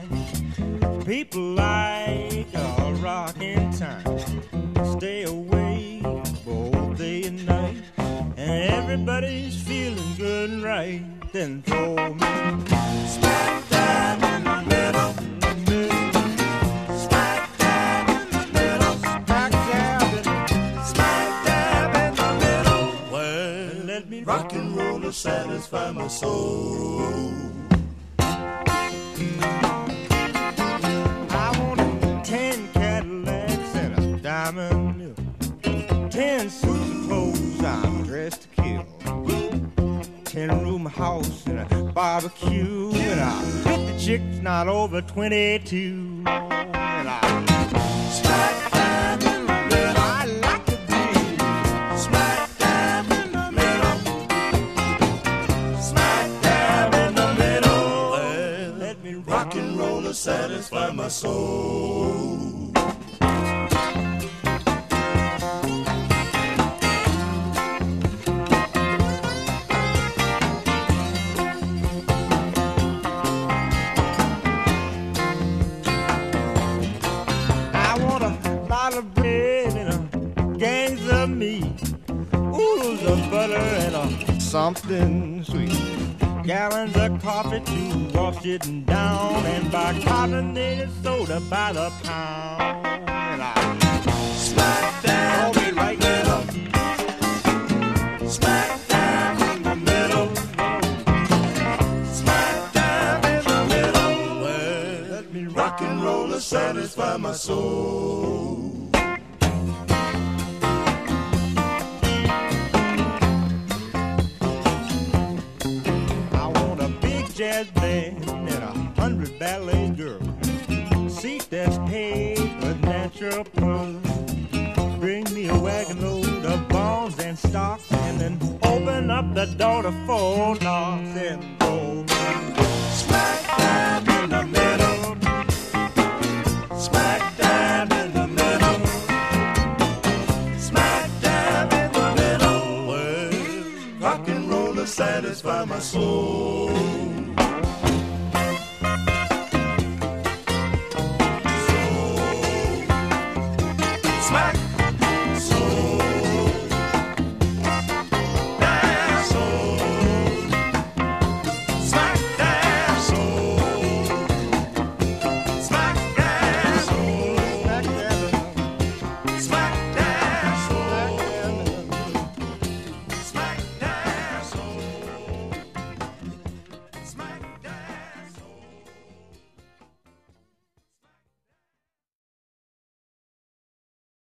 People like a rockin' time. Stay awake both day and night. And everybody's feeling good and right. Then throw me smack dab in the middle. Smack dab in the middle. Smack dab in the middle. Well, let me rock and roll to satisfy my soul. I want 10 Cadillacs and a diamond mill. 10 suits of clothes I'm dressed to kill. 10-room house and a barbecue. And I hit the chicks not over 22. And I smack dab in the middle. I like to be smack dab in the middle. Smack dab in the middle. Well, let me rock and roll to satisfy my soul. Of bread and gangs of meat, oodles of butter and something sweet, gallons of coffee to wash it down, and by carbonated soda by the pound. And I smack down in the middle, smack down in the middle, smack down in the middle. Well, let me rock and roll to satisfy my soul. Jazz band and 100 ballet girls, seat that's paved with natural pearls. Bring me a wagon load of bonds and stocks, and then open up the door to Fort Knox and go smack dab.